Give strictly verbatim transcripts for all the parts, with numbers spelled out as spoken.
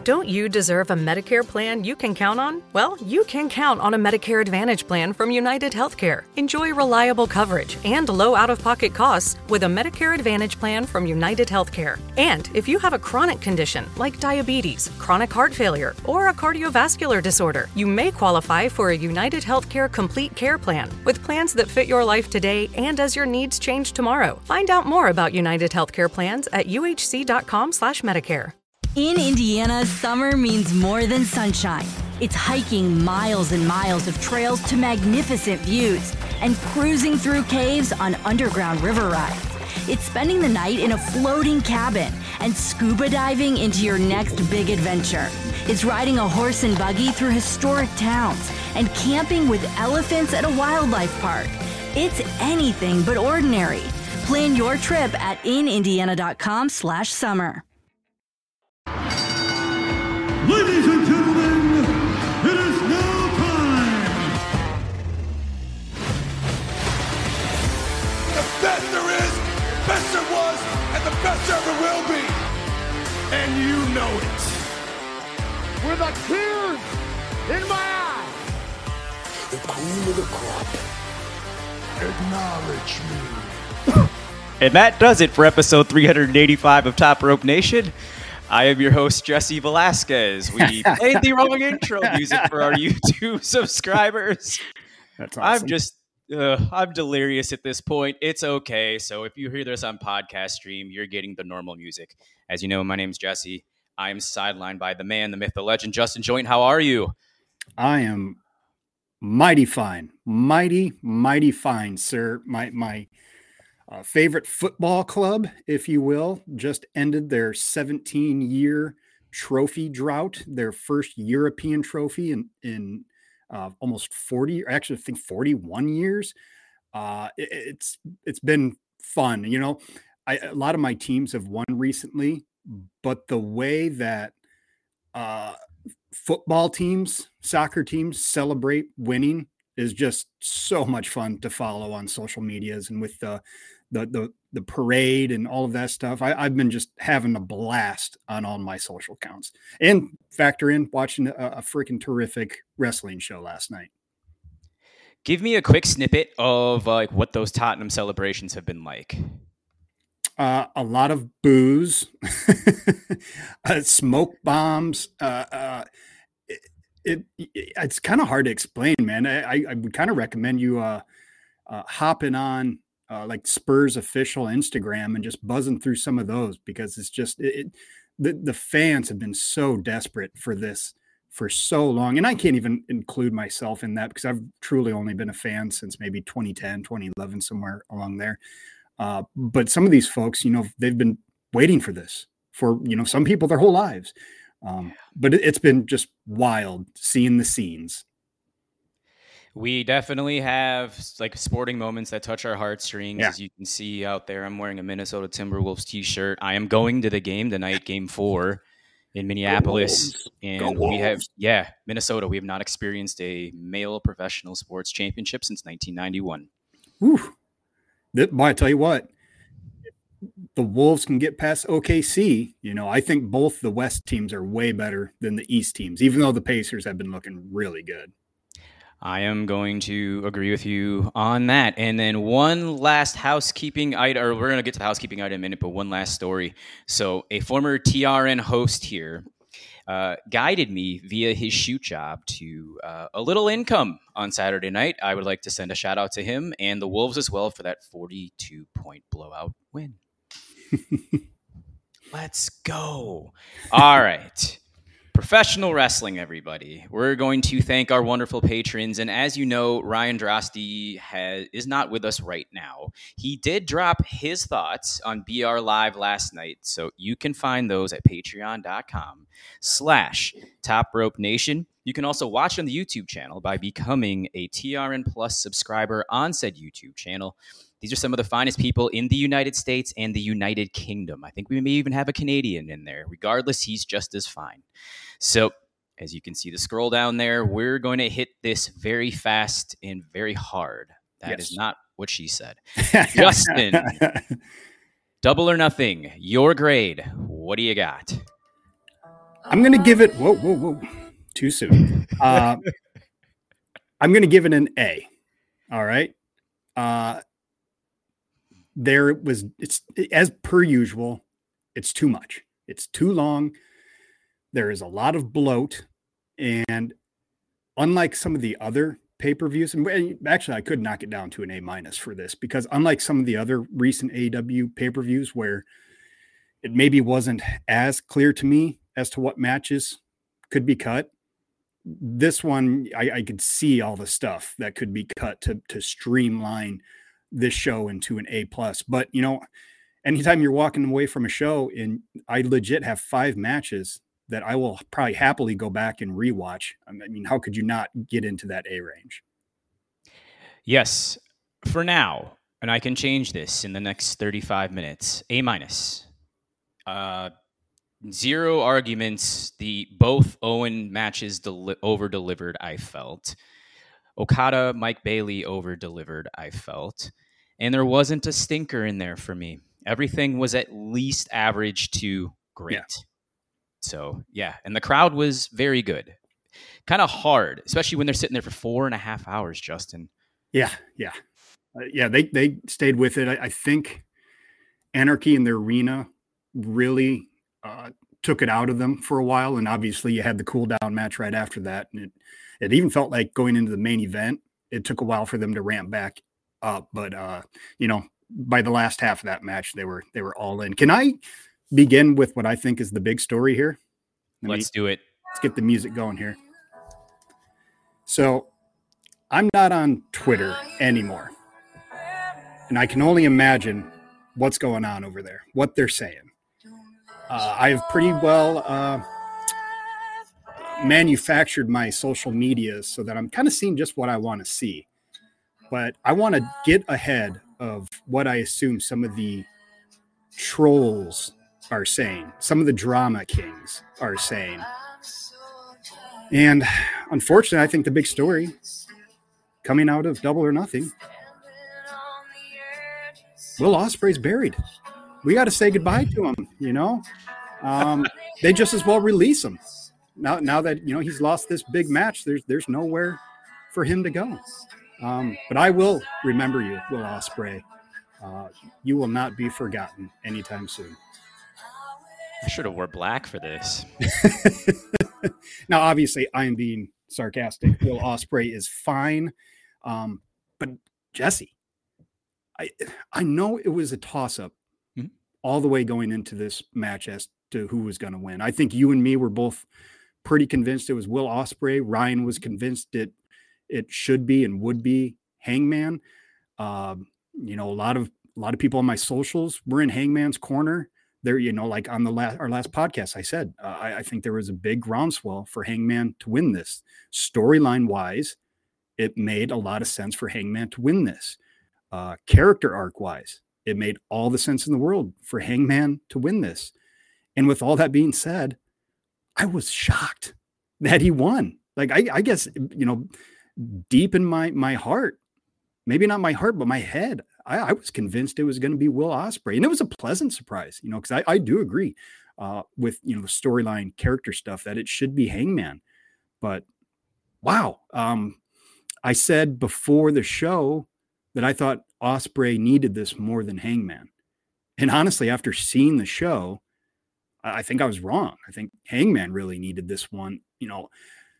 Don't you deserve a Medicare plan you can count on? Well, you can count on a Medicare Advantage plan from United Healthcare. Enjoy reliable coverage and low out-of-pocket costs with a Medicare Advantage plan from United Healthcare. And if you have a chronic condition like diabetes, chronic heart failure, or a cardiovascular disorder, you may qualify for a United Healthcare Complete Care plan with plans that fit your life today and as your needs change tomorrow. Find out more about United Healthcare plans at U H C dot com slash Medicare. In Indiana, summer means more than sunshine. It's hiking miles and miles of trails to magnificent views and cruising through caves on underground river rides. It's spending the night in a floating cabin and scuba diving into your next big adventure. It's riding a horse and buggy through historic towns and camping with elephants at a wildlife park. It's anything but ordinary. Plan your trip at in indiana dot com slash summer. Ladies and gentlemen, it is now time. The best there is, best there was, and the best there ever will be. And you know it. With a tear in my eye. The cream of the crop. Acknowledge me. And that does it for episode three eighty-five of Top Rope Nation. I am your host, Jesse Velasquez. We played the wrong intro music for our YouTube subscribers. That's awesome. I'm just, uh, I'm delirious at this point. It's okay. So if you hear this on podcast stream, you're getting the normal music. As you know, my name's Jesse. I am sidelined by the man, the myth, the legend, Justin Joint. How are you? I am mighty fine. Mighty, mighty fine, sir. My, my, Uh, favorite football club, if you will, just ended their seventeen-year trophy drought, their first European trophy in in uh, almost forty, or actually I think forty-one years. Uh, it, it's it's been fun, you know. I, a lot of my teams have won recently, but the way that uh, football teams, soccer teams celebrate winning is just so much fun to follow on social medias and with the the the the parade and all of that stuff. I, I've been just having a blast on all my social accounts, and factor in watching a, a freaking terrific wrestling show last night. Give me a quick snippet of uh, like what those Tottenham celebrations have been like. Uh, a lot of booze, uh, smoke bombs. Uh, uh, it, it it's kind of hard to explain, man. I, I would kind of recommend you uh, uh, hopping on uh, like Spurs official Instagram and just buzzing through some of those, because it's just it, it, the the fans have been so desperate for this for so long, and I can't even include myself in that because I've truly only been a fan since maybe twenty ten, twenty eleven, somewhere along there. Uh, but some of these folks, you know, they've been waiting for this for, you know, some people their whole lives. Um, but it, it's been just wild seeing the scenes. We definitely have like sporting moments that touch our heartstrings. Yeah. As you can see out there, I'm wearing a Minnesota Timberwolves t-shirt. I am going to the game tonight, game four in Minneapolis. And we have, yeah, Minnesota. We have not experienced a male professional sports championship since nineteen ninety-one. Whew. That, boy, I tell you what, the Wolves can get past O K C. You know, I think both the West teams are way better than the East teams, even though the Pacers have been looking really good. I am going to agree with you on that. And then one last housekeeping item, or we're going to get to the housekeeping item in a minute, but one last story. So a former T R N host here uh, guided me via his shoot job to uh, a little income on Saturday night. I would like to send a shout out to him and the Wolves as well for that forty-two point blowout win. Let's go. All right. Professional wrestling, everybody. We're going to thank our wonderful patrons. And as you know, Ryan Drosty has, is not with us right now. He did drop his thoughts on B R Live last night. So you can find those at patreon.com slash Top Rope Nation. You can also watch on the YouTube channel by becoming a T R N Plus subscriber on said YouTube channel. These are some of the finest people in the United States and the United Kingdom. I think we may even have a Canadian in there. Regardless, he's just as fine. So, as you can see the scroll down there, we're going to hit this very fast and very hard. That yes. is not what she said. Justin, Double or Nothing, your grade. What do you got? I'm going to give it, whoa, whoa, whoa, too soon. Uh, I'm going to give it an A. All right. Uh, there was, it's as per usual, it's too much. It's too long. There is a lot of bloat. And unlike some of the other pay-per-views, and actually I could knock it down to an A minus for this, because unlike some of the other recent A E W pay-per-views where it maybe wasn't as clear to me as to what matches could be cut, this one, I, I could see all the stuff that could be cut to, to streamline this show into an A plus. But, you know, anytime you're walking away from a show and I legit have five matches that I will probably happily go back and rewatch. I mean, how could you not get into that A range? Yes, for now, and I can change this in the next thirty-five minutes. A minus. Uh, zero arguments. The both Owen matches deli- over delivered. I felt Okada, Mike Bailey over delivered. I felt, and there wasn't a stinker in there for me. Everything was at least average to great. Yeah. So, yeah. And the crowd was very good. Kind of hard, especially when they're sitting there for four and a half hours, Justin. Yeah. Yeah. Uh, yeah. They, they stayed with it. I, I think Anarchy in the Arena really uh, took it out of them for a while. And obviously you had the cool down match right after that. And it, it even felt like going into the main event, it took a while for them to ramp back up. But, uh, you know, by the last half of that match, they were, they were all in. Can I begin with what I think is the big story here? Let Let's me, do it. Let's get the music going here. So I'm not on Twitter anymore, and I can only imagine what's going on over there, what they're saying. Uh, I've pretty well uh, manufactured my social media so that I'm kind of seeing just what I want to see. But I want to get ahead of what I assume some of the trolls are saying, some of the drama kings are saying. And unfortunately, I think the big story coming out of Double or Nothing, Will Ospreay's buried. We got to say goodbye to him, you know. Um, they just as well release him. Now, now that, you know, he's lost this big match, there's there's nowhere for him to go. Um, but I will remember you, Will Ospreay. Uh, you will not be forgotten anytime soon. I should have wore black for this. Now, obviously, I am being sarcastic. Will Ospreay is fine. Um, but Jesse, I I know it was a toss-up mm-hmm. all the way going into this match as to who was going to win. I think you and me were both pretty convinced it was Will Ospreay. Ryan was convinced it it should be and would be Hangman. Um, you know, a lot of a lot of people on my socials were in Hangman's corner. There, you know, like on the last our last podcast, I said uh, I, I think there was a big groundswell for Hangman to win this. Storyline wise, it made a lot of sense for Hangman to win this. Uh, character arc wise, it made all the sense in the world for Hangman to win this. And with all that being said, I was shocked that he won. Like I, I guess, you know, deep in my my heart, maybe not my heart, but my head, I, I was convinced it was going to be Will Ospreay. And it was a pleasant surprise, you know, because I, I do agree uh, with, you know, the storyline character stuff that it should be Hangman. But wow. Um, I said before the show that I thought Ospreay needed this more than Hangman. And honestly, after seeing the show, I think I was wrong. I think Hangman really needed this one. You know,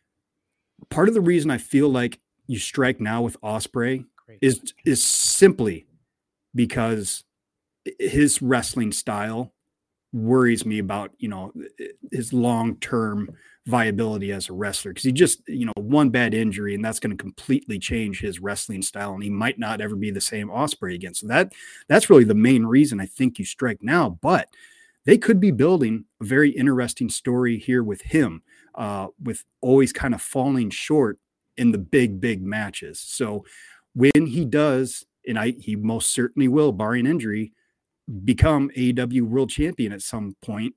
part of the reason I feel like you strike now with Ospreay is is simply because his wrestling style worries me about, you know, his long-term viability as a wrestler, because he just, you know, one bad injury and that's going to completely change his wrestling style, and he might not ever be the same Ospreay again. So that that's really the main reason I think you strike now. But they could be building a very interesting story here with him, uh, with always kind of falling short in the big, big matches. So when he does, and I he most certainly will, barring injury, become A E W World Champion at some point,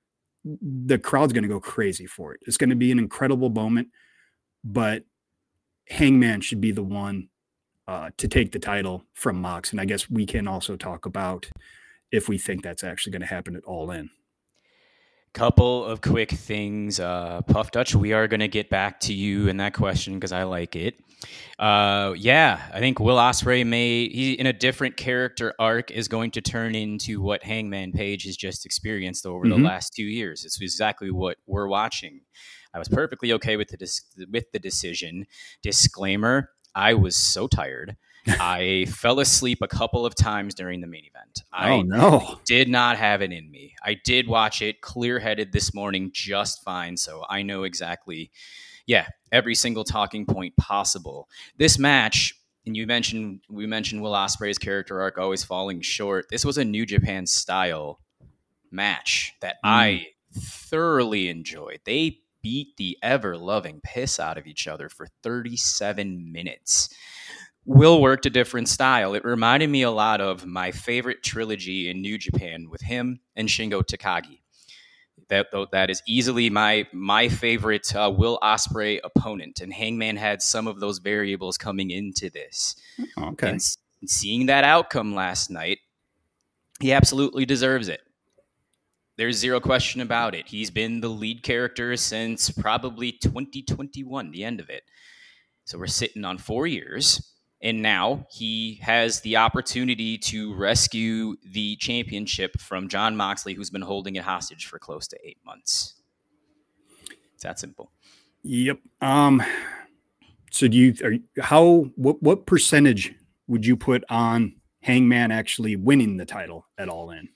the crowd's going to go crazy for it. It's going to be an incredible moment, but Hangman should be the one uh, to take the title from Mox. And I guess we can also talk about if we think that's actually going to happen at All In. Couple of quick things. Uh, Puff Dutch, we are going to get back to you in that question because I like it. Uh, yeah, I think Will Ospreay may, he in a different character arc is going to turn into what Hangman Page has just experienced over mm-hmm. the last two years. It's exactly what we're watching. I was perfectly okay with the dis- with the decision. Disclaimer, I was so tired. I fell asleep a couple of times during the main event. I oh, no. did not have it in me. I did watch it clear-headed this morning just fine, so I know exactly, yeah, every single talking point possible. This match, and you mentioned, we mentioned Will Ospreay's character arc always falling short. This was a New Japan style match that mm. I thoroughly enjoyed. They beat the ever-loving piss out of each other for thirty-seven minutes. Will worked a different style. It reminded me a lot of my favorite trilogy in New Japan with him and Shingo Takagi. That that is easily my my favorite uh, Will Ospreay opponent, and Hangman had some of those variables coming into this. Okay, and seeing that outcome last night, he absolutely deserves it. There's zero question about it. He's been the lead character since probably twenty twenty-one, the end of it. So we're sitting on four years. And now he has the opportunity to rescue the championship from Jon Moxley, who's been holding it hostage for close to eight months. It's that simple. Yep. Um. So do you, are, how, what, what percentage would you put on Hangman actually winning the title at All In?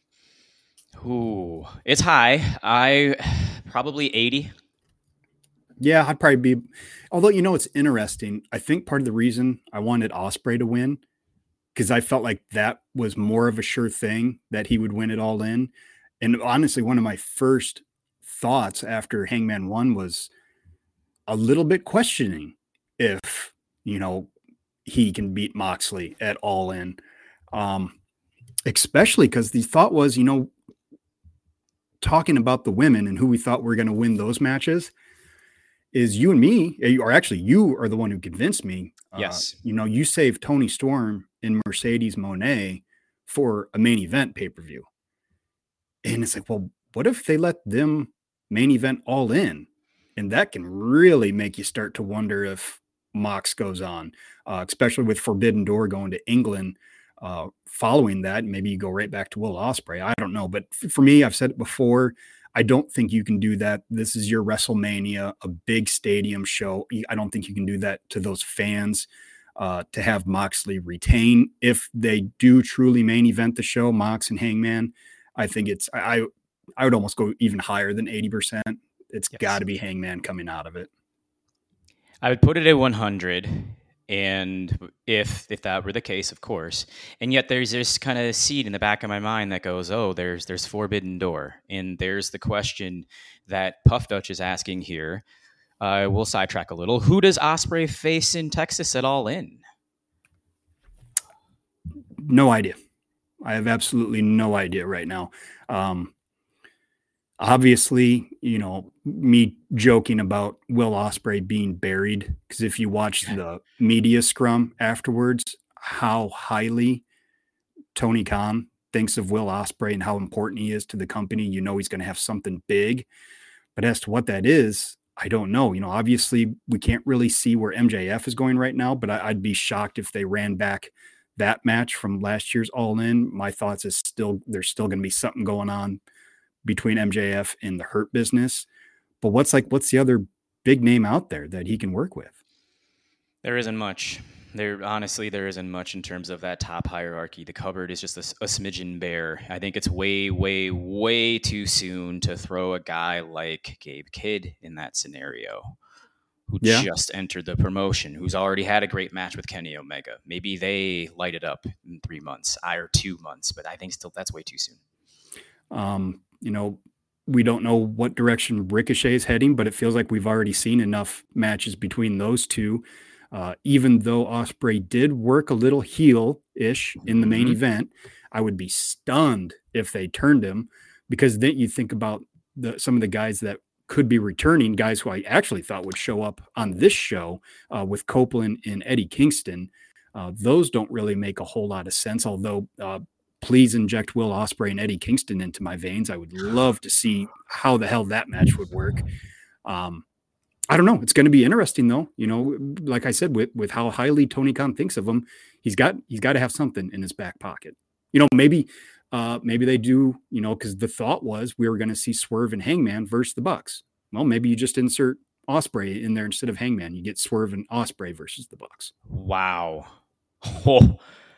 Ooh, it's high. I probably eighty. Yeah, I'd probably be, although, you know, it's interesting. I think part of the reason I wanted Ospreay to win, because I felt like that was more of a sure thing that he would win it All In. And honestly, one of my first thoughts after Hangman won was a little bit questioning if, you know, he can beat Moxley at All In. Um, especially because the thought was, you know, talking about the women and who we thought were going to win those matches, is you and me, or actually you are the one who convinced me. Yes. Uh, you know, you saved Toni Storm and Mercedes Moné for a main event pay-per-view. And it's like, well, what if they let them main event All In? And that can really make you start to wonder if Mox goes on, uh, especially with Forbidden Door going to England. Uh, following that, maybe you go right back to Will Ospreay. I don't know. But f- for me, I've said it before, I don't think you can do that. This is your WrestleMania, a big stadium show. I don't think you can do that to those fans uh, to have Moxley retain. If they do truly main event the show, Mox and Hangman, I think it's, I I would almost go even higher than eighty percent. It's yes. got to be Hangman coming out of it. I would put it at one hundred. And if if that were the case, of course, and yet there's this kind of seed in the back of my mind that goes, oh, there's there's Forbidden Door, and there's the question that Puff Dutch is asking here. Uh, we'll sidetrack a little. Who does Ospreay face in Texas at All In? No idea. I have absolutely no idea right now. Um, Obviously, you know, me joking about Will Ospreay being buried, because if you watch the media scrum afterwards, how highly Tony Khan thinks of Will Ospreay and how important he is to the company, you know he's going to have something big. But as to what that is, I don't know. You know, obviously we can't really see where M J F is going right now, but I, I'd be shocked if they ran back that match from last year's All In. My thoughts is still there's still going to be something going on between M J F and the Hurt Business. But what's like, what's the other big name out there that he can work with? There isn't much. There, honestly, there isn't much in terms of that top hierarchy. The cupboard is just a, a smidgen bare. I think it's way, way, way too soon to throw a guy like Gabe Kidd in that scenario, who yeah. just entered the promotion, who's already had a great match with Kenny Omega. Maybe they light it up in three months, I or two months, but I think still that's way too soon. Um, you know, we don't know what direction Ricochet is heading, but it feels like we've already seen enough matches between those two. Uh, even though Ospreay did work a little heel-ish in the main mm-hmm. event, I would be stunned if they turned him, because then you think about the, some of the guys that could be returning, guys who I actually thought would show up on this show uh, with Copeland and Eddie Kingston. Uh, those don't really make a whole lot of sense, although uh, please inject Will Ospreay and Eddie Kingston into my veins. I would love to see how the hell that match would work. Um, I don't know. It's going to be interesting though. You know, like I said, with, with how highly Tony Khan thinks of him, he's got, he's got to have something in his back pocket. You know, maybe, uh, maybe they do, you know, cause the thought was we were going to see Swerve and Hangman versus the Bucks. Well, maybe you just insert Ospreay in there instead of Hangman. You get Swerve and Ospreay versus the Bucks. Wow. Oh,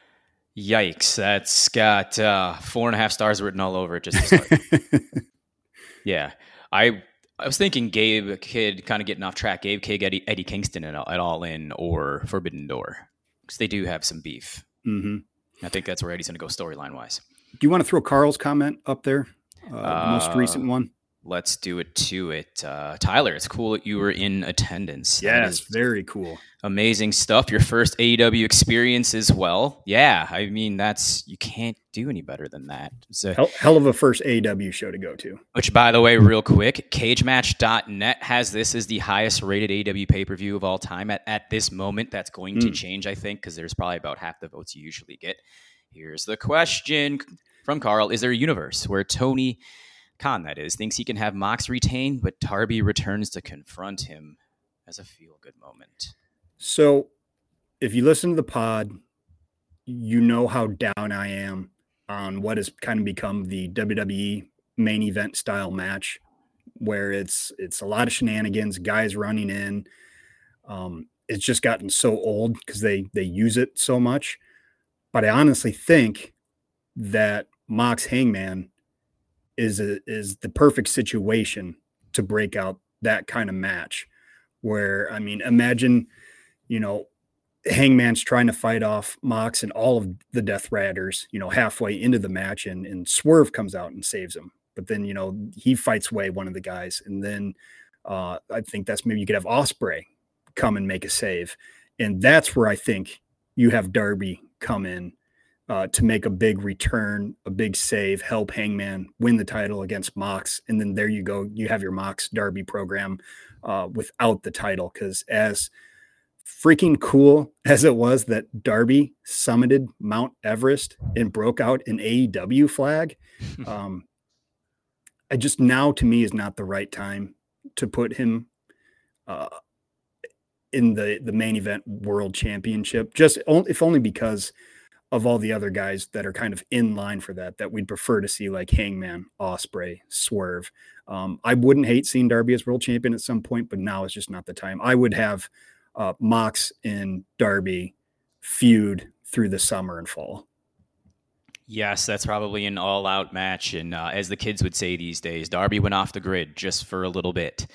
yikes. That's got uh, four and a half stars written all over it just to start. Yeah. I I was thinking Gabe Kidd kind of getting off track. Gabe Kidd, Eddie, Eddie Kingston at, at All In or Forbidden Door. Because they do have some beef. Mm-hmm. I think that's where Eddie's going to go storyline wise. Do you want to throw Carl's comment up there? Uh, Uh, the most recent one? Let's do it to it. Uh, Tyler, it's cool that you were in attendance. That Yes, is very cool. amazing stuff. Your first A E W experience as well. Yeah, I mean, that's, you can't do any better than that. So, Hell, hell of a first A E W show to go to. which, by the way, real quick, cage match dot net has this as the highest rated A E W pay-per-view of all time at, at this moment. That's going to Mm. change, I think, because there's probably about half the votes you usually get. Here's the question from Carl. Is there a universe where Tony Khan, that is, thinks he can have Mox retain, but Darby returns to confront him as a feel-good moment? So if you listen to the pod, you know how down I am on what has kind of become the W W E main event style match, where it's it's a lot of shenanigans, guys running in. Um, it's just gotten so old because they they use it so much. But I honestly think that Mox Hangman is a, is the perfect situation to break out that kind of match where, I mean, imagine, you know, Hangman's trying to fight off Mox and all of the Death Riders, you know, halfway into the match, and, and Swerve comes out and saves him. But then, you know, he fights away one of the guys. And then uh, I think that's maybe you could have Ospreay come and make a save. And that's where I think you have Darby come in Uh, to make a big return, a big save, help Hangman win the title against Mox. And then there you go. You have your Mox Darby program uh, without the title. Because as freaking cool as it was that Darby summited Mount Everest and broke out an A E W flag, um, I just now to me is not the right time to put him uh, in the, the main event world championship, just only, if only because of all the other guys that are kind of in line for that, that we'd prefer to see, like Hangman, Ospreay, Swerve. Um, I wouldn't hate seeing Darby as world champion at some point, but now is just not the time. I would have uh, Mox and Darby feud through the summer and fall. Yes, that's probably an all-out match. And uh, as the kids would say these days, Darby went off the grid just for a little bit.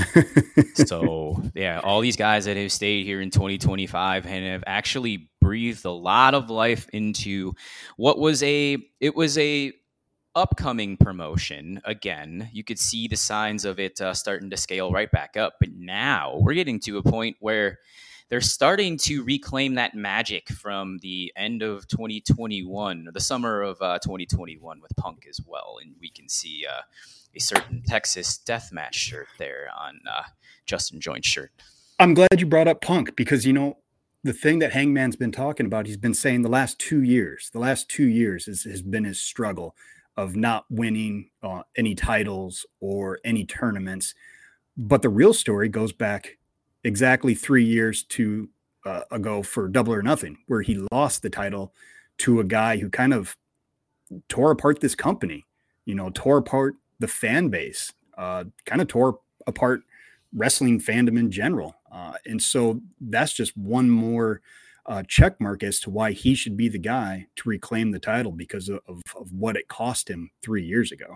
So, yeah, all these guys that have stayed here in twenty twenty-five and have actually breathed a lot of life into what was a, it was a upcoming promotion. Again, you could see the signs of it uh, starting to scale right back up. But now we're getting to a point where they're starting to reclaim that magic from the end of twenty twenty-one, or the summer of uh, twenty twenty-one with Punk as well. And we can see uh, a certain Texas Deathmatch shirt there on uh, Justin Joint's shirt. I'm glad you brought up Punk because, you know, the thing that Hangman's been talking about, he's been saying the last two years, the last two years is, has been his struggle of not winning uh, any titles or any tournaments. But the real story goes back exactly three years to uh, ago for Double or Nothing, where he lost the title to a guy who kind of tore apart this company, you know, tore apart the fan base, uh, kind of tore apart wrestling fandom in general. Uh, and so that's just one more uh, check mark as to why he should be the guy to reclaim the title because of, of, of what it cost him three years ago.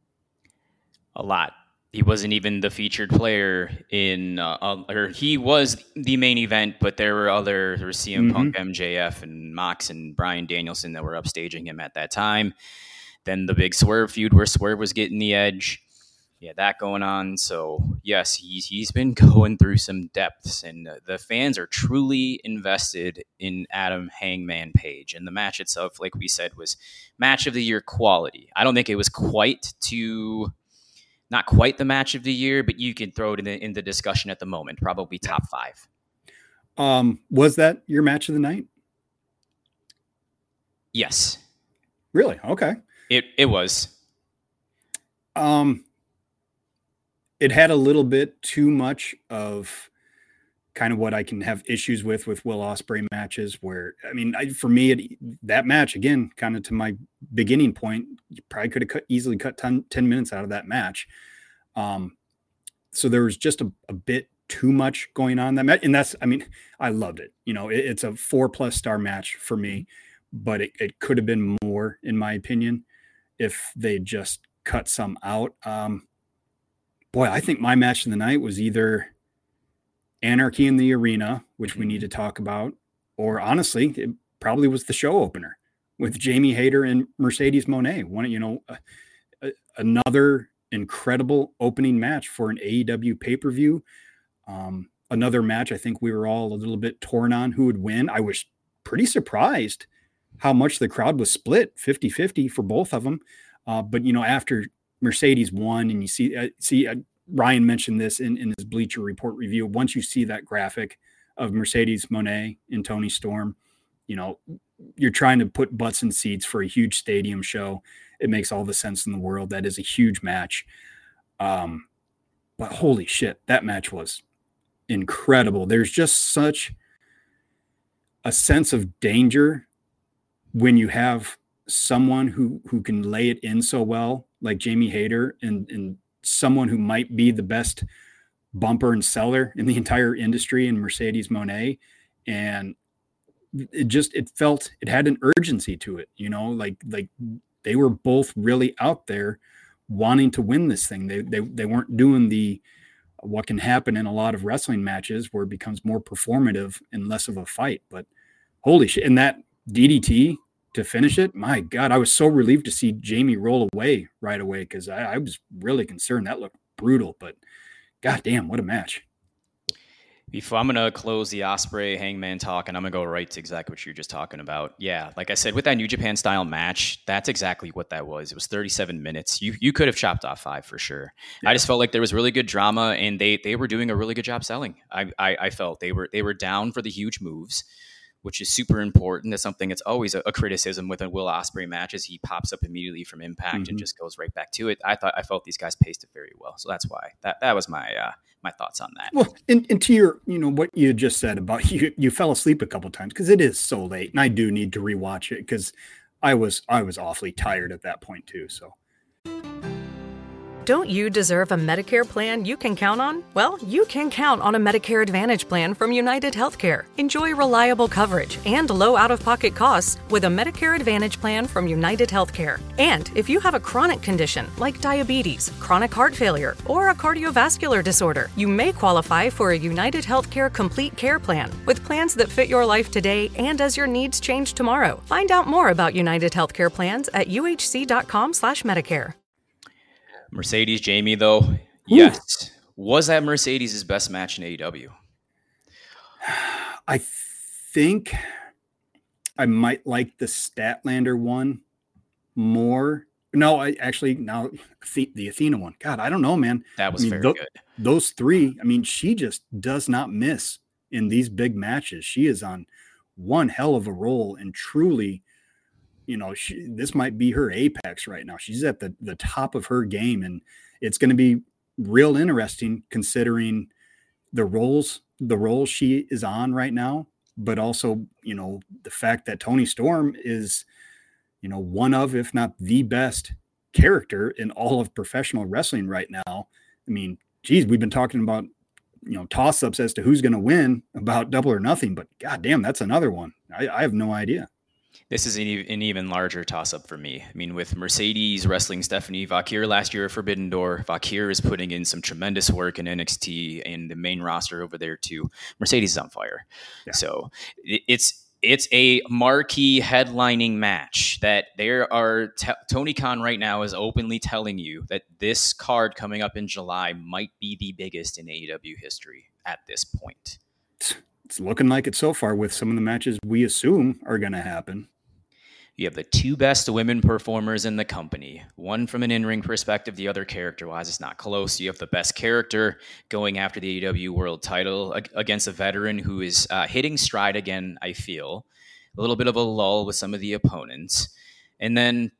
A lot. He wasn't even the featured player in, uh, or he was the main event, but there were other, there was C M mm-hmm. Punk, M J F, and Mox and Bryan Danielson that were upstaging him at that time. Then the big Swerve feud where Swerve was getting the edge. Yeah, that going on. So, yes, he's, he's been going through some depths, and uh, the fans are truly invested in Adam Hangman Page. And the match itself, like we said, was match of the year quality. I don't think it was quite to... Not quite the match of the year, but you can throw it in the, in the discussion at the moment. Probably top five. Um, was that your match of the night? Yes. Really? Okay. It it was. Um, it had a little bit too much of kind of what I can have issues with with Will Ospreay matches where, I mean, I, for me, it, that match, again, kind of to my beginning point, you probably could have cut, easily cut ten, ten minutes out of that match. Um, so there was just a, a bit too much going on that match. And that's, I mean, I loved it. You know, it, it's a four plus star match for me, but it, it could have been more, in my opinion, if they just cut some out. Um, boy, I think my match of the night was either Anarchy in the Arena, which we need to talk about, or honestly, it probably was the show opener with Jamie Hayter and Mercedes Moné. One, you know, uh, uh, another incredible opening match for an A E W pay-per-view. Um, another match I think we were all a little bit torn on who would win. I was pretty surprised how much the crowd was split fifty-fifty for both of them. Uh, but, you know, after Mercedes won, and you see, uh, see, uh, Ryan mentioned this in, in his Bleacher Report review. Once you see that graphic of Mercedes Moné and Toni Storm, you know, you're trying to put butts in seats for a huge stadium show. It makes all the sense in the world. That is a huge match. Um, but holy shit, that match was incredible. There's just such a sense of danger when you have someone who, who can lay it in so well, like Jamie Hayter, and, and someone who might be the best bumper and seller in the entire industry in Mercedes Moné. And it just, it felt, it had an urgency to it, you know, like, like they were both really out there wanting to win this thing. They, they, they weren't doing the, what can happen in a lot of wrestling matches where it becomes more performative and less of a fight. But holy shit. And that D D T to finish it, my God, I was so relieved to see Jamie roll away right away, because I, I was really concerned. That looked brutal, but goddamn, what a match. Before I'm going to close the Ospreay Hangman talk, and I'm going to go right to exactly what you're just talking about. Yeah, like I said, with that New Japan style match, that's exactly what that was. It was thirty-seven minutes. You you could have chopped off five for sure. Yeah. I just felt like there was really good drama, and they they were doing a really good job selling. I, I I felt they were they were down for the huge moves, which is super important. That's something that's always a, a criticism with a Will Ospreay match, is he pops up immediately from Impact mm-hmm. and just goes right back to it. I thought I felt these guys paced it very well, so that's why that that was my uh, my thoughts on that. Well, and, and to your, you know, what you just said about you, you fell asleep a couple times because it is so late, and I do need to rewatch it because I was I was awfully tired at that point too. So. Don't you deserve a Medicare plan you can count on? Well, you can count on a Medicare Advantage plan from United Healthcare. Enjoy reliable coverage and low out-of-pocket costs with a Medicare Advantage plan from United Healthcare. And if you have a chronic condition like diabetes, chronic heart failure, or a cardiovascular disorder, you may qualify for a United Healthcare Complete Care Plan with plans that fit your life today and as your needs change tomorrow. Find out more about United Healthcare plans at U H C dot com slash Medicare. Mercedes, Jamie, though, Ooh. yes. Was that Mercedes' best match in A E W? I think I might like the Statlander one more. No, I actually, now the Athena one. God, I don't know, man. That was I mean, very th- good. Those three, I mean, she just does not miss in these big matches. She is on one hell of a roll, and truly, you know, she, this might be her apex right now. She's at the, the top of her game, and it's going to be real interesting considering the roles, the role she is on right now, but also, you know, the fact that Toni Storm is, you know, one of, if not the best character in all of professional wrestling right now. I mean, geez, we've been talking about, you know, toss-ups as to who's going to win about Double or Nothing, but goddamn, that's another one. I, I have no idea. This is an, an even larger toss-up for me. I mean, with Mercedes wrestling Stephanie Vaquer last year at Forbidden Door, Vaquer is putting in some tremendous work in N X T and the main roster over there too. Mercedes is on fire. Yeah. So it, it's it's a marquee headlining match that there are t- Tony Khan right now is openly telling you that this card coming up in July might be the biggest in A E W history at this point. It's looking like it so far with some of the matches we assume are going to happen. You have the two best women performers in the company. One from an in-ring perspective, the other character-wise is not close. You have the best character going after the A E W World title against a veteran who is uh, hitting stride again, I feel. A little bit of a lull with some of the opponents. And then,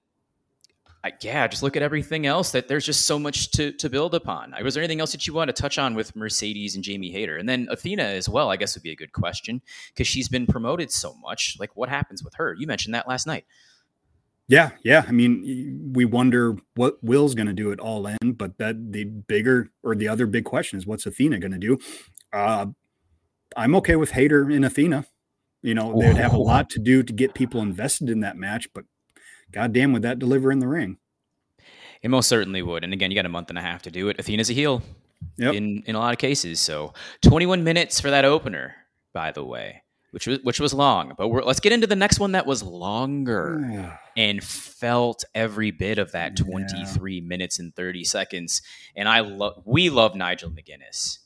I, yeah, just look at everything else that there's just so much to, to build upon. Was there anything else that you want to touch on with Mercedes and Jamie Hayter? And then Athena as well, I guess would be a good question because she's been promoted so much. Like what happens with her? You mentioned that last night. Yeah. Yeah. I mean, we wonder what Will's going to do at All In, but that the bigger or the other big question is what's Athena going to do? Uh, I'm okay with Hayter and Athena. You know, they'd have a lot to do to get people invested in that match, but goddamn, would that deliver in the ring? It most certainly would. And again, you got a month and a half to do it. Athena's a heel yep. in, in a lot of cases. So twenty-one minutes for that opener, by the way, which was which was long. But we're, let's get into the next one that was longer and felt every bit of that twenty-three yeah. minutes and thirty seconds. And I love we love Nigel McGuinness.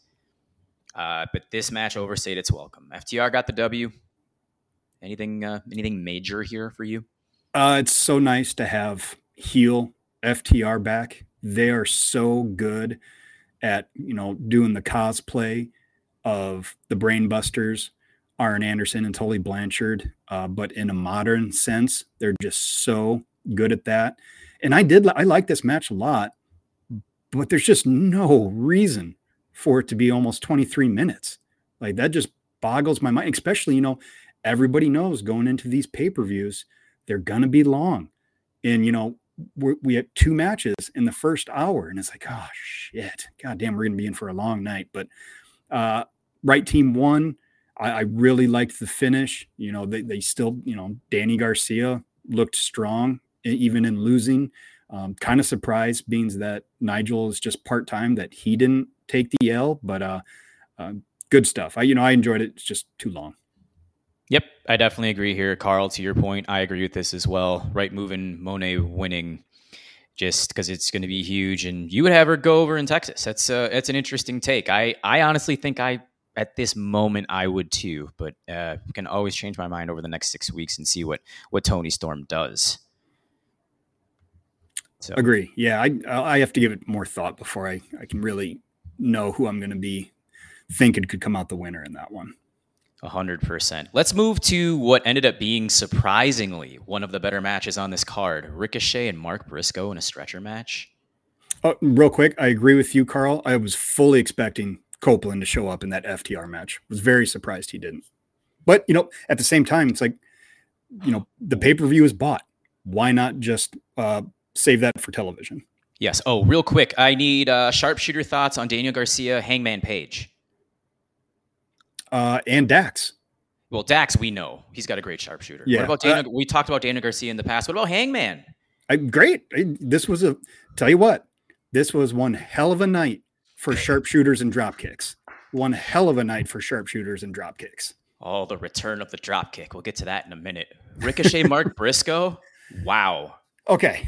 Uh, but this match overstayed its welcome. F T R got the W. Anything uh, anything major here for you? Uh, it's so nice to have heel F T R back. They are so good at, you know, doing the cosplay of the Brainbusters, Arn Anderson and Tully Blanchard, uh, but in a modern sense. They're just so good at that. And I did, I like this match a lot, but there's just no reason for it to be almost twenty-three minutes. Like that just boggles my mind, especially, you know, everybody knows going into these pay-per-views, they're going to be long. And, you know, we're, we had two matches in the first hour and it's like, oh shit, God damn, we're going to be in for a long night. But uh, right team won. I, I really liked the finish. You know, they, they still, you know, Danny Garcia looked strong even in losing. Um, kind of surprised being that Nigel is just part-time that he didn't take the L, but uh, uh, good stuff. I, you know, I enjoyed it. It's just too long. Yep, I definitely agree here. Carl, to your point, I agree with this as well. Right move and Monet winning just because it's going to be huge. And you would have her go over in Texas. That's uh, that's an interesting take. I, I honestly think I, at this moment, I would too. But uh, can always change my mind over the next six weeks and see what, what Toni Storm does. So. Agree. Yeah, I I have to give it more thought before I, I can really know who I'm going to be thinking could come out the winner in that one. A hundred percent. Let's move to what ended up being surprisingly one of the better matches on this card. Ricochet and Mark Briscoe in a stretcher match. Oh, real quick, I agree with you, Carl. I was fully expecting Copeland to show up in that F T R match. Was very surprised he didn't. But, you know, at the same time, it's like, you know, the pay-per-view is bought. Why not just uh, save that for television? Yes. Oh, real quick. I need uh, sharpshooter thoughts on Daniel Garcia, Hangman Page. Uh, and Dax. Well, Dax, we know he's got a great sharpshooter. Yeah. What about Daniel? Uh, we talked about Daniel Garcia in the past. What about Hangman? I, great. I, this was a, tell you what, this was one hell of a night for sharpshooters and drop kicks. One hell of a night for sharpshooters and drop kicks. Oh, the return of the drop kick. We'll get to that in a minute. Ricochet, Mark Briscoe. Wow. Okay.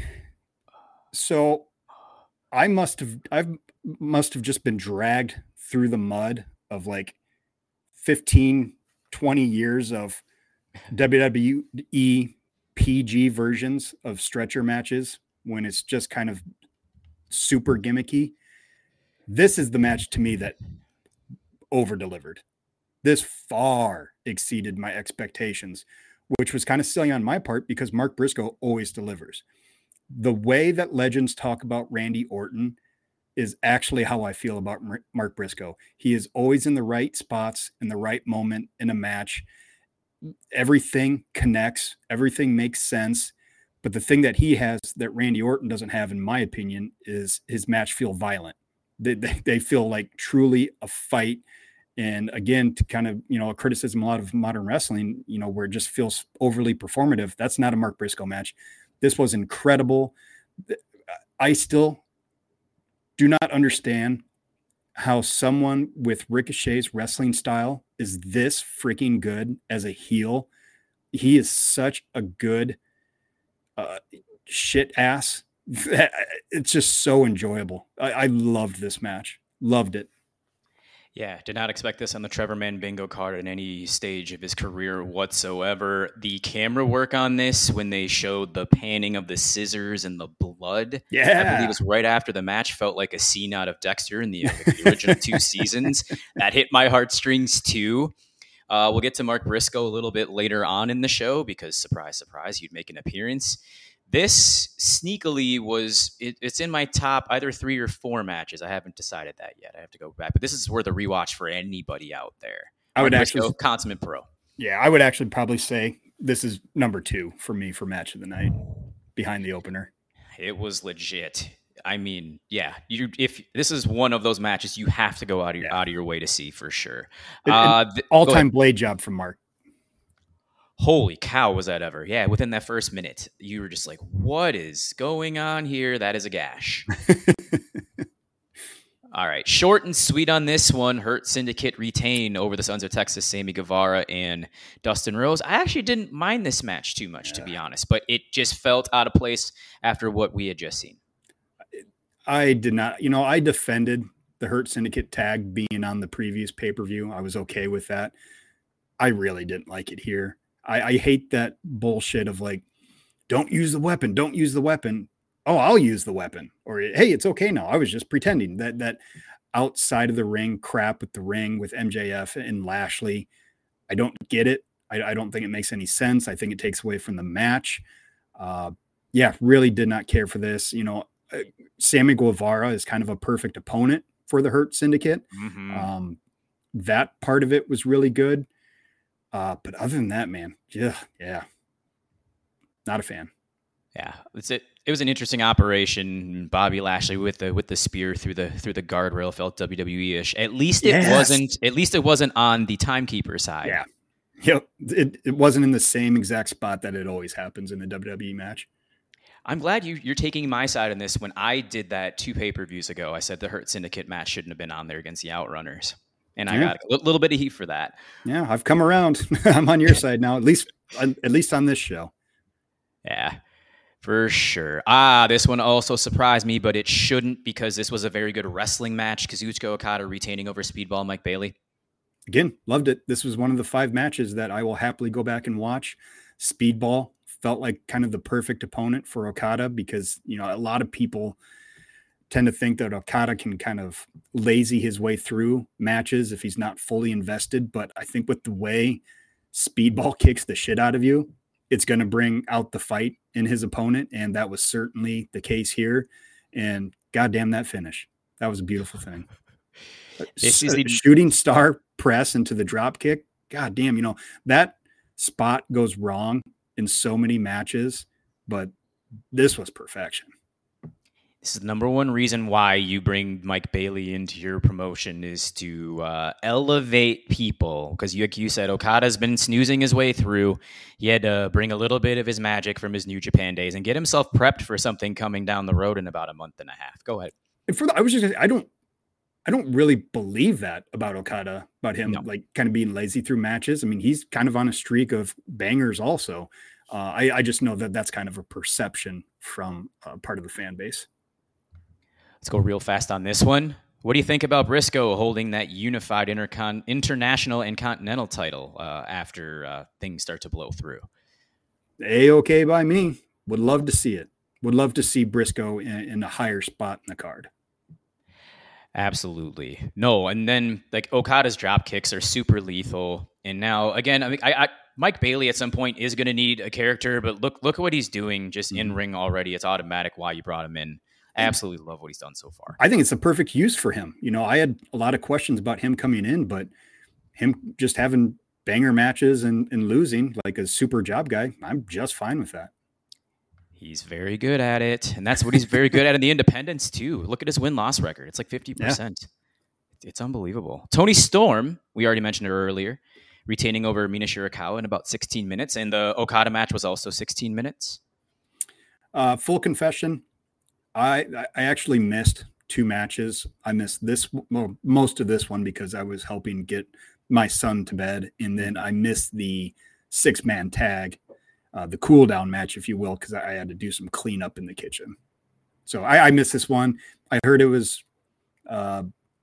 So I must have, I must have just been dragged through the mud of like fifteen, twenty years of W W E P G versions of stretcher matches when it's just kind of super gimmicky. This is the match to me that over-delivered. This far exceeded my expectations, which was kind of silly on my part because Mark Briscoe always delivers. The way that legends talk about Randy Orton is actually how I feel about Mark Briscoe. He is always in the right spots in the right moment in a match. Everything connects. Everything makes sense. But the thing that he has that Randy Orton doesn't have, in my opinion, is his match feel violent. They, they, they feel like truly a fight. And again, to kind of, you know, a criticism a lot of modern wrestling, you know, where it just feels overly performative. That's not a Mark Briscoe match. This was incredible. I still do not understand how someone with Ricochet's wrestling style is this freaking good as a heel. He is such a good uh, shit ass. It's just so enjoyable. I, I loved this match. Loved it. Yeah, did not expect this on the Trevor Man bingo card at any stage of his career whatsoever. The camera work on this, when they showed the panning of the scissors and the blood, yeah. I believe it was right after the match, felt like a scene out of Dexter in the, the original two seasons. That hit my heartstrings too. Uh, we'll get to Mark Briscoe a little bit later on in the show because, surprise, surprise, he'd make an appearance. This sneakily was, it, it's in my top either three or four matches. I haven't decided that yet. I have to go back. But this is worth a rewatch for anybody out there. I would Mark actually Briscoe, consummate pro. Yeah, I would actually probably say this is number two for me for match of the night behind the opener. It was legit. I mean, yeah, you, if this is one of those matches you have to go out of your, Yeah. out of your way to see for sure. And- Uh, and th- all-time blade job from Mark. Holy cow, was that ever? Yeah, within that first minute, you were just like, what is going on here? That is a gash. All right, short and sweet on this one. Hurt Syndicate retain over the Sons of Texas, Sammy Guevara and Dustin Rose. I actually didn't mind this match too much, yeah. to be honest, but it just felt out of place after what we had just seen. I did not, you know, I defended the Hurt Syndicate tag being on the previous pay-per-view. I was okay with that. I really didn't like it here. I, I hate that bullshit of like, don't use the weapon, don't use the weapon. Oh, I'll use the weapon. Or, hey, it's okay now. I was just pretending. That that outside of the ring crap with the ring with M J F and Lashley, I don't get it. I, I don't think it makes any sense. I think it takes away from the match. Uh, yeah, really did not care for this. You know, uh, Sammy Guevara is kind of a perfect opponent for the Hurt Syndicate. Mm-hmm. Um, that part of it was really good. Uh, but other than that, man, yeah, yeah, not a fan. Yeah, it's it. It was an interesting operation. Bobby Lashley with the with the spear through the through the guardrail felt W W E-ish. At least it yes. wasn't. At least it wasn't on the timekeeper side. Yeah, yep. It it wasn't in the same exact spot that it always happens in a W W E match. I'm glad you you're taking my side on this. When I did that two pay per views ago, I said the Hurt Syndicate match shouldn't have been on there against the Outrunners. And I yeah. got a little bit of heat for that. Yeah, I've come around. I'm on your side now, at least at least on this show. Yeah, for sure. Ah, this one also surprised me, but it shouldn't because this was a very good wrestling match. Kazuchika Okada retaining over Speedball Mike Bailey. Again, loved it. This was one of the five matches that I will happily go back and watch. Speedball felt like kind of the perfect opponent for Okada because, you know, a lot of people tend to think that Okada can kind of lazy his way through matches if he's not fully invested. But I think with the way Speedball kicks the shit out of you, it's going to bring out the fight in his opponent. And that was certainly the case here. And goddamn that finish. That was a beautiful thing. This is the shooting star press into the drop kick. God damn, you know, that spot goes wrong in so many matches, but this was perfection. This is the number one reason why you bring Mike Bailey into your promotion is to uh, elevate people. Because you, like you said, Okada's been snoozing his way through. He had to bring a little bit of his magic from his New Japan days and get himself prepped for something coming down the road in about a month and a half. Go ahead. And for the, I was just, I don't, I don't really believe that about Okada, about him, no. like kind of being lazy through matches. I mean, he's kind of on a streak of bangers also. Uh, I, I just know that that's kind of a perception from uh, part of the fan base. Let's go real fast on this one. What do you think about Briscoe holding that unified intercon- international and continental title uh, after uh, things start to blow through? A-okay by me. Would love to see it. Would love to see Briscoe in, in a higher spot in the card. Absolutely. No, and then like Okada's drop kicks are super lethal. And now, again, I mean, I, I Mike Bailey at some point is going to need a character, but look look at what he's doing just mm-hmm. in ring already. It's automatic why you brought him in. I absolutely love what he's done so far. I think it's a perfect use for him. You know, I had a lot of questions about him coming in, but him just having banger matches and, and losing like a super job guy, I'm just fine with that. He's very good at it. And that's what he's very good at in the independents too. Look at his win-loss record. It's like fifty percent. Yeah. It's unbelievable. Tony Storm, we already mentioned her earlier, retaining over Mina Shirakawa in about sixteen minutes. And the Okada match was also sixteen minutes. Uh, full confession. I I actually missed two matches. I missed this, well, most of this one because I was helping get my son to bed. And then I missed the six-man tag, uh, the cool down match, if you will, because I had to do some cleanup in the kitchen. So I, I missed this one. I heard it was uh,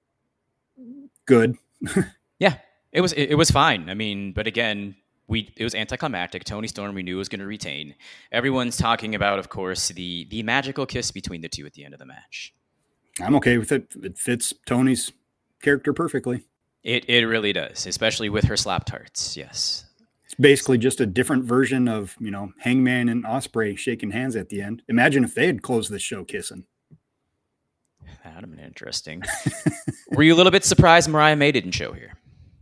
good. yeah, it was it, it was fine. I mean, but again, We, it was anticlimactic. Tony Storm, we knew was going to retain. Everyone's talking about, of course, the the magical kiss between the two at the end of the match. I'm okay with it. It fits Tony's character perfectly. It it really does, especially with her slap tarts. Yes. It's basically just a different version of, you know, Hangman and Ospreay shaking hands at the end. Imagine if they had closed this show kissing. That would have been interesting. Were you a little bit surprised Mariah May didn't show here?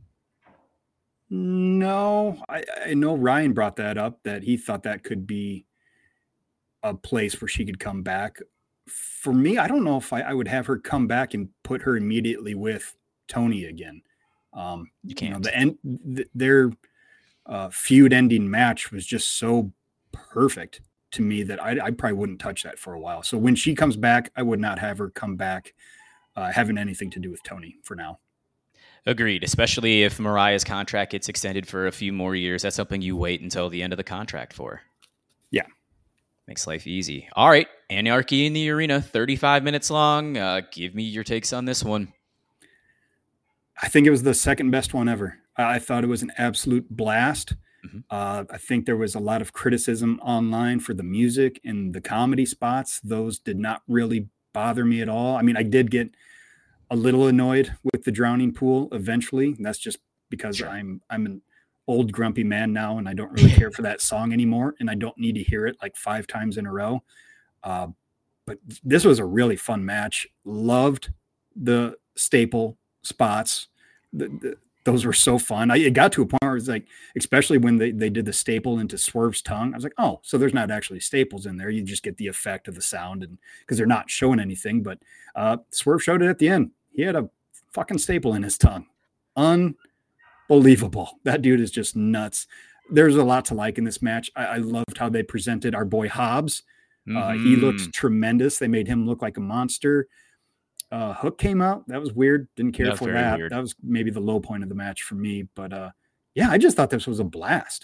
No, I, I know Ryan brought that up, that he thought that could be a place where she could come back. For me, I don't know if I, I would have her come back and put her immediately with Tony again. Um, you can't. You know, the end, the, their uh, feud-ending match was just so perfect to me that I, I probably wouldn't touch that for a while. So when she comes back, I would not have her come back uh, having anything to do with Tony for now. Agreed, especially if Mariah's contract gets extended for a few more years. That's something you wait until the end of the contract for. Yeah. Makes life easy. All right, Anarchy in the Arena, thirty-five minutes long. Uh, give me your takes on this one. I think it was the second best one ever. I thought it was an absolute blast. Mm-hmm. Uh, I think there was a lot of criticism online for the music and the comedy spots. Those did not really bother me at all. I mean, I did get a little annoyed with the drowning pool eventually. And that's just because sure. I'm I'm an old grumpy man now, and I don't really care for that song anymore, and I don't need to hear it like five times in a row. Uh, but this was a really fun match. Loved the staple spots. The, the, those were so fun. I, it got to a point where it's like, especially when they, they did the staple into Swerve's tongue, I was like, oh, so there's not actually staples in there. You just get the effect of the sound, and because they're not showing anything. But uh, Swerve showed it at the end. He had a fucking staple in his tongue. Unbelievable. That dude is just nuts. There's a lot to like in this match. I, I loved how they presented our boy Hobbs. Mm-hmm. Uh, he looked tremendous. They made him look like a monster. Uh, Hook came out. That was weird. Didn't care for that. Weird. That was maybe the low point of the match for me. But uh, yeah, I just thought this was a blast.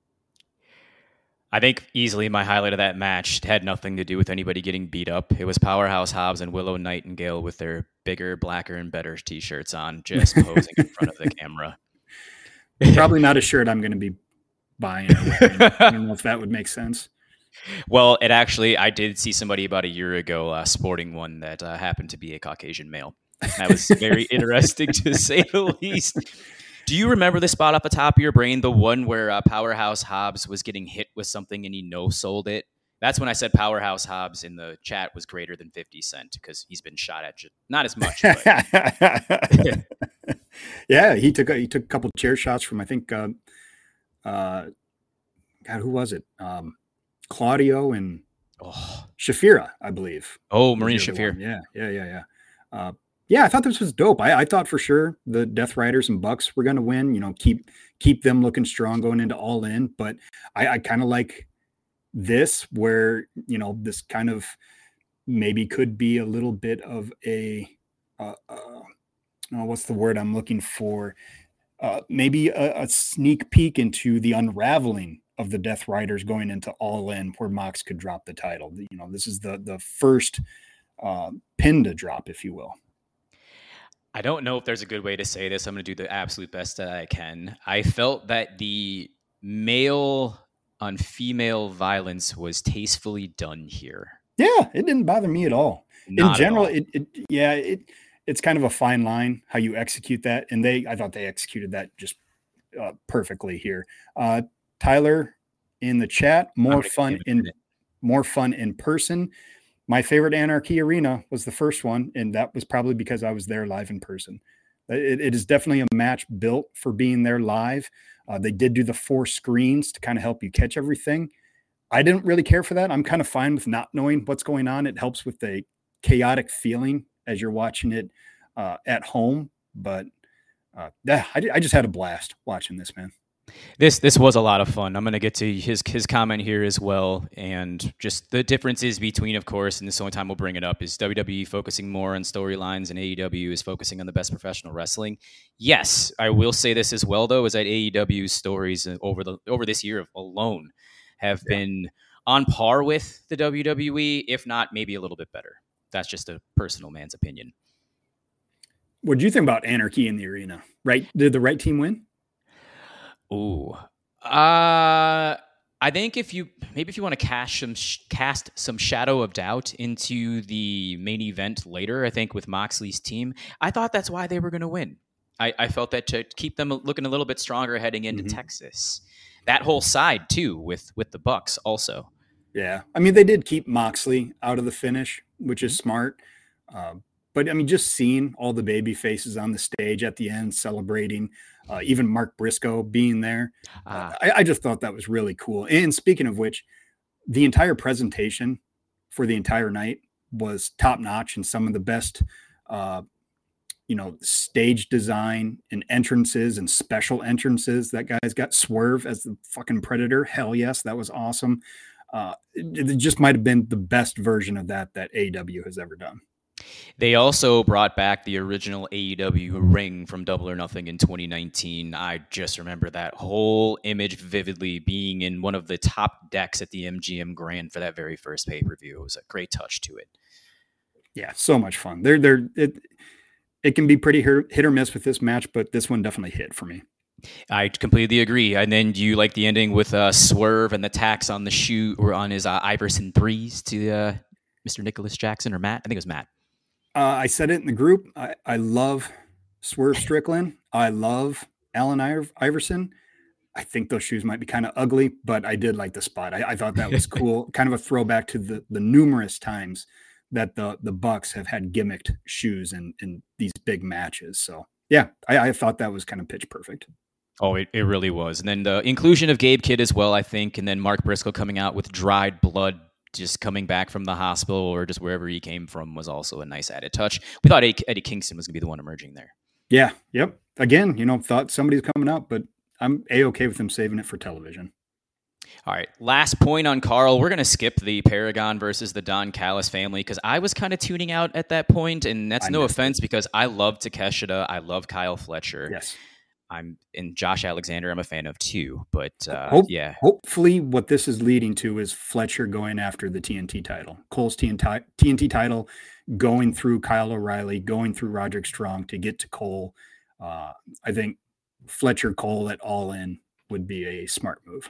I think easily my highlight of that match had nothing to do with anybody getting beat up. It was Powerhouse Hobbs and Willow Nightingale with their bigger, blacker, and better t-shirts on, just posing in front of the camera. Probably not a shirt I'm going to be buying. I don't know if that would make sense. Well, it actually, I did see somebody about a year ago uh, sporting one that uh, happened to be a Caucasian male. That was very interesting to say the least. Do you remember the spot off the top of your brain, the one where uh, Powerhouse Hobbs was getting hit with something and he no-sold it? That's when I said Powerhouse Hobbs in the chat was greater than fifty cent because he's been shot at. Just, not as much. But. Yeah, he took a, he took a couple chair shots from, I think, uh, uh, God, who was it? Um, Claudio and oh. Shafira, I believe. Oh, Marina Shafir. Yeah, yeah, yeah, yeah. Uh, yeah, I thought this was dope. I, I thought for sure the Death Riders and Bucks were going to win. You know, keep keep them looking strong going into All In. But I, I kind of like this, where you know this kind of maybe could be a little bit of a uh, uh, oh, what's the word I'm looking for? Uh, maybe a, a sneak peek into the unraveling of the Death Riders going into All In, where Mox could drop the title. You know, this is the the first uh, pin to drop, if you will. I don't know if there's a good way to say this. I'm going to do the absolute best that I can. I felt that the male on female violence was tastefully done here. Yeah, it didn't bother me at all. Not In general, all. It, it yeah, it it's kind of a fine line how you execute that, and they I thought they executed that just uh, perfectly here. Uh, Tyler in the chat, more fun in more fun in person. My favorite Anarchy Arena was the first one, and that was probably because I was there live in person. It, it is definitely a match built for being there live. Uh, they did do the four screens to kind of help you catch everything. I didn't really care for that. I'm kind of fine with not knowing what's going on. It helps with the chaotic feeling as you're watching it uh, at home. But uh, yeah, I, I just had a blast watching this, man. This this was a lot of fun. I'm going to get to his his comment here as well, and just the differences between, of course, and this is the only time we'll bring it up, is W W E focusing more on storylines and A E W is focusing on the best professional wrestling. Yes, I will say this as well, though, is that A E W's stories over the over this year alone have yeah. been on par with the W W E, if not maybe a little bit better. That's just a personal man's opinion. What do you think about Anarchy in the Arena? Right? Did the right team win? Ooh, uh, I think if you maybe if you want to cast some sh- cast some shadow of doubt into the main event later, I think with Moxley's team, I thought that's why they were going to win. I, I felt that to keep them looking a little bit stronger heading into mm-hmm. Texas. that whole side too with with the Bucks also. Yeah, I mean, they did keep Moxley out of the finish, which is smart. Uh, but I mean, just seeing all the baby faces on the stage at the end celebrating, uh, even Mark Briscoe being there, uh, I, I just thought that was really cool. And speaking of which, the entire presentation for the entire night was top notch, and some of the best, uh, you know, stage design and entrances and special entrances. That guy's got Swerve as the fucking Predator. Hell yes, that was awesome. Uh, it, it just might have been the best version of that that A E W has ever done. They also brought back the original A E W ring from Double or Nothing in twenty nineteen. I just remember that whole image vividly, being in one of the top decks at the M G M Grand for that very first pay-per-view. It was a great touch to it. Yeah, so much fun. They're, they're, it, it can be pretty hit or miss with this match, but this one definitely hit for me. I completely agree. And then do you like the ending with uh, Swerve and the tax on the shoe or on his uh, Iverson threes to uh, Mister Nicholas Jackson or Matt? I think it was Matt. Uh, I said it in the group. I, I love Swerve Strickland. I love Allen Iver- Iverson. I think those shoes might be kind of ugly, but I did like the spot. I, I thought that was cool. Kind of a throwback to the, the numerous times that the, the Bucks have had gimmicked shoes in, in these big matches. So yeah, I, I thought that was kind of pitch perfect. Oh, it, it really was. And then the inclusion of Gabe Kidd as well, I think. And then Mark Briscoe coming out with dried blood, just coming back from the hospital or just wherever he came from, was also a nice added touch. We thought Eddie Kingston was going to be the one emerging there. Yeah. Yep. Again, you know, thought somebody's coming out, but I'm A-okay with them saving it for television. All right. Last point on Carl. We're going to skip the Paragon versus the Don Callis family because I was kind of tuning out at that point, and that's I no offense it. because I love Takeshita. I love Kyle Fletcher. Yes. I'm in Josh Alexander. I'm a fan of too, but uh, Hope, yeah. Hopefully, what this is leading to is Fletcher going after the T N T title, Cole's T N T title, going through Kyle O'Reilly, going through Roderick Strong to get to Cole. Uh, I think Fletcher Cole at All In would be a smart move.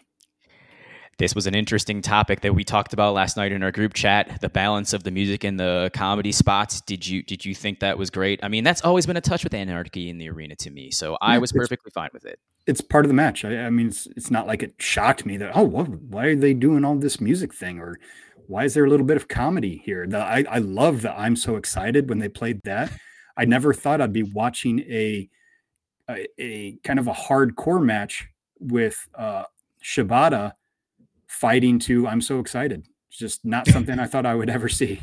This was an interesting topic that we talked about last night in our group chat, the balance of the music and the comedy spots. Did you did you think that was great? I mean, that's always been a touch with Anarchy in the Arena to me, so I was perfectly fine with it. It's part of the match. I, I mean, it's, it's not like it shocked me that, oh, what, why are they doing all this music thing? Or why is there a little bit of comedy here? The, I, I love that I'm so excited when they played that. I never thought I'd be watching a, a, a kind of a hardcore match with uh, Shibata fighting to I'm so excited. It's just not something I thought I would ever see.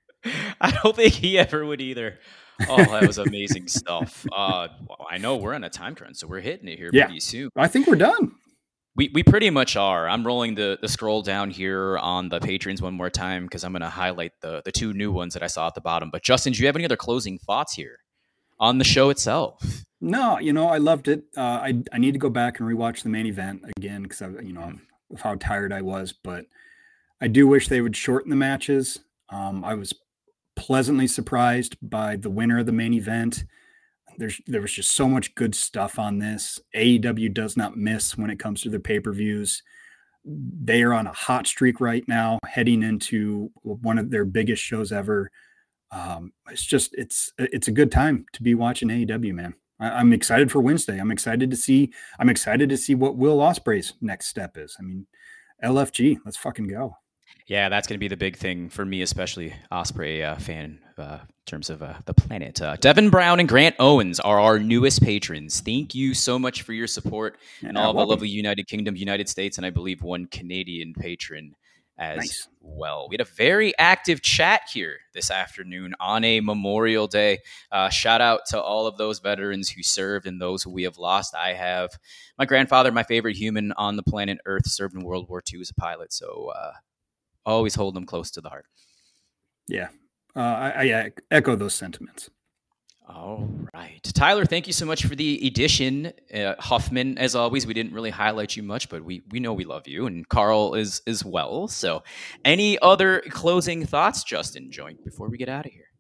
I don't think he ever would either. Oh, that was amazing stuff. Uh, I know we're on a time crunch, so we're hitting it here yeah. pretty soon. I think we're done. We we pretty much are. I'm rolling the, the scroll down here on the patrons one more time because I'm going to highlight the, the two new ones that I saw at the bottom. But Justin, do you have any other closing thoughts here on the show itself? No, you know, I loved it. Uh, I I need to go back and rewatch the main event again because I, you know, mm. of how tired I was, but I do wish they would shorten the matches. Um, I was pleasantly surprised by the winner of the main event. There's, there was just so much good stuff on this. A E W does not miss when it comes to their pay-per-views. They are on a hot streak right now, heading into one of their biggest shows ever. Um, it's just, it's, it's a good time to be watching A E W, man. I, I'm excited for Wednesday. I'm excited to see, I'm excited to see what Will Ospreay's next step is. I mean, L F G, let's fucking go. Yeah, that's going to be the big thing for me, especially Ospreay uh, fan uh, in terms of uh, the planet. Uh, Devin Brown and Grant Owens are our newest patrons. Thank you so much for your support and yeah, all of the lovely United Kingdom, United States, and I believe one Canadian patron as nice. well. We had a very active chat here this afternoon on a Memorial Day. Uh, shout out to all of those veterans who served and those who we have lost. I have my grandfather, my favorite human on the planet Earth, served in World War Two as a pilot. So uh, always hold them close to the heart. Yeah, uh, I, I echo those sentiments. All right. Tyler, thank you so much for the edition. Uh, Huffman, as always, we didn't really highlight you much, but we we know we love you, and Carl is as well. So any other closing thoughts, Justin, joint, before we get out of here?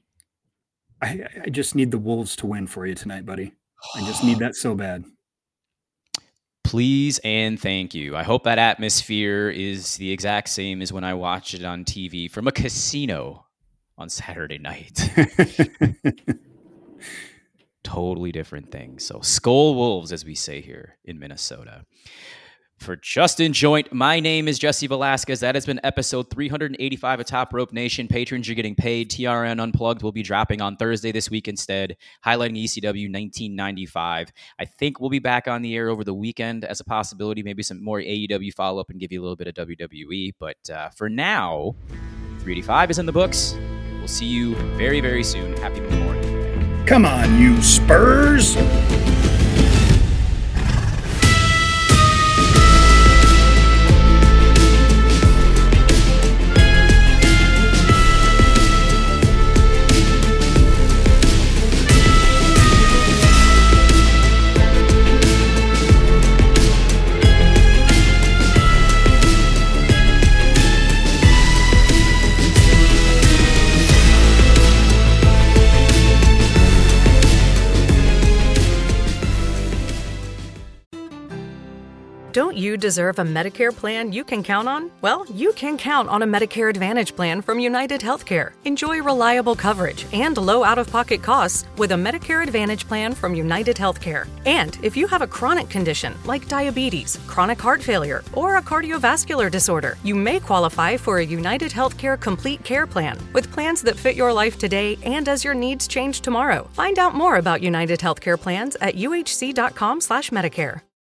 I, I just need the Wolves to win for you tonight, buddy. I just need that so bad. Please and thank you. I hope that atmosphere is the exact same as when I watched it on T V from a casino on Saturday night. Totally different thing. So Skull Wolves, as we say here in Minnesota. For Justin Joint, my name is Jesse Velasquez. That has been episode three eighty-five of Top Rope Nation. Patrons are getting paid. T R N Unplugged will be dropping on Thursday this week instead, highlighting E C W nineteen ninety-five. I think we'll be back on the air over the weekend as a possibility, maybe some more A E W follow-up and give you a little bit of W W E. But uh, for now, three eighty-five is in the books. We'll see you very, very soon. Happy Memorial Day. Come on, you Spurs! Don't you deserve a Medicare plan you can count on? Well, you can count on a Medicare Advantage plan from United Healthcare. Enjoy reliable coverage and low out-of-pocket costs with a Medicare Advantage plan from United Healthcare. And if you have a chronic condition like diabetes, chronic heart failure, or a cardiovascular disorder, you may qualify for a United Healthcare Complete Care Plan with plans that fit your life today and as your needs change tomorrow. Find out more about United Healthcare plans at U H C dot com slash Medicare.